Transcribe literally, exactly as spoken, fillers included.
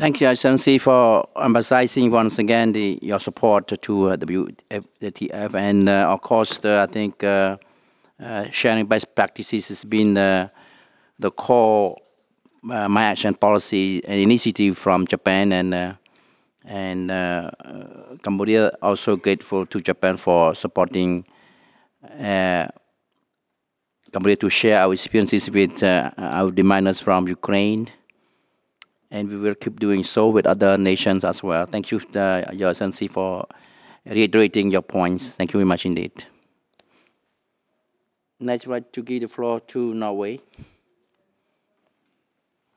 Thank you, Excellency, for emphasizing once again the, your support to uh, W T F, and uh, of course, the, I think uh, uh, sharing best practices has been the, the core uh, my action policy and initiative from Japan and uh, and uh, uh, Cambodia. Also grateful to Japan for supporting uh, Cambodia to share our experiences with uh, our demanders from Ukraine, and we will keep doing so with other nations as well. Thank you, uh, Your Excellency, for reiterating your points. Thank you very much indeed. Next, I'd like to give the floor to Norway.